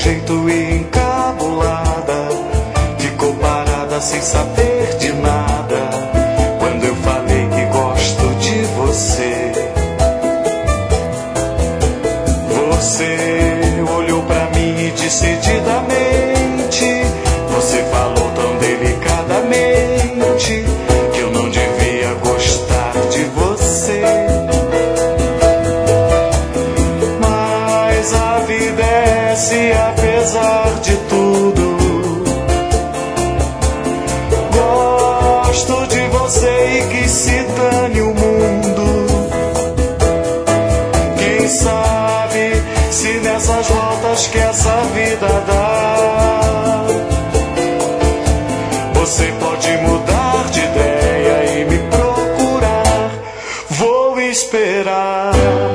jeito e encabulada, ficou parada sem saber de nada. Quando eu falei que gosto de você, você olhou pra mim e decididamente, você falou tão delicadamente que eu não devia gostar de você. Mas a vida é essa e apesar de tudo, gosto de você e que se dane o mundo. Quem sabe se nessas voltas que essa vida dá, você pode mudar de ideia e me procurar. Vou esperar.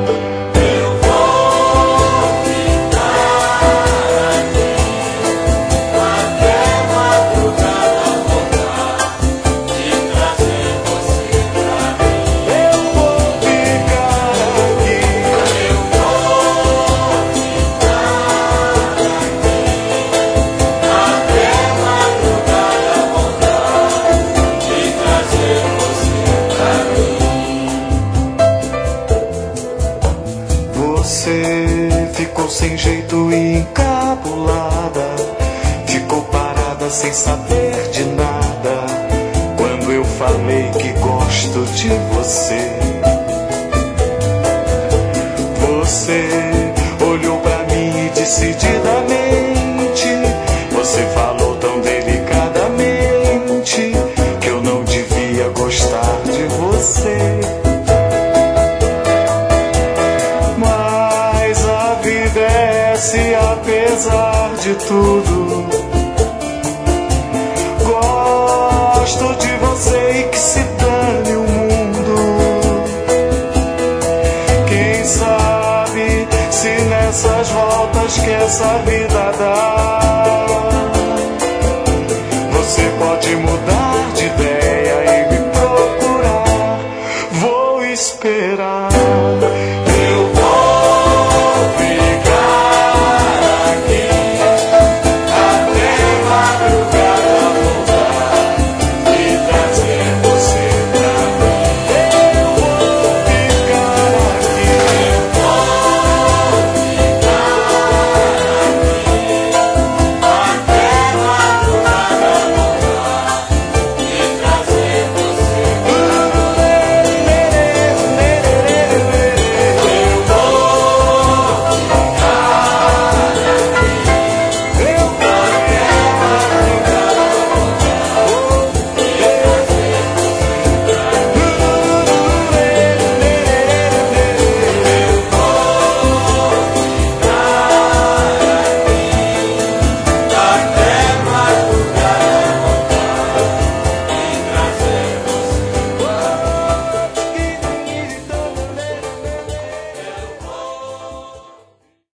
Você ficou sem jeito e encabulada, ficou parada sem saber de nada. Quando eu falei que gosto de você, você olhou pra mim e decididamente, você falou tão delicadamente que eu não devia gostar de você. Se apesar de tudo, gosto de você e que se dane o mundo. Quem sabe se nessas voltas que essa vida dá, você pode mudar